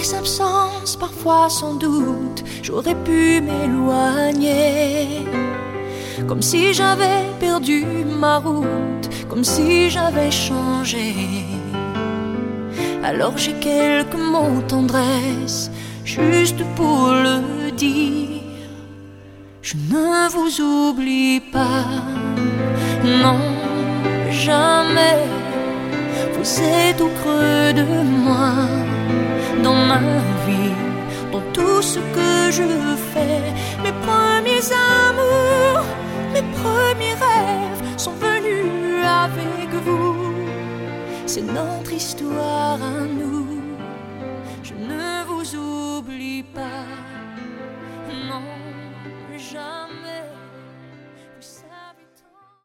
tes absences, parfois sans doute, j'aurais pu m'éloigner. Comme si j'avais perdu ma route, comme si j'avais changé. Alors j'ai quelques mots tendresse, juste pour le dire. Je ne vous oublie pas, non, jamais. Vous êtes au creux de moi, dans ma vie, dans tout ce que je fais. Mes premiers amours, mes premiers rêves sont venus avec vous. C'est notre histoire à nous.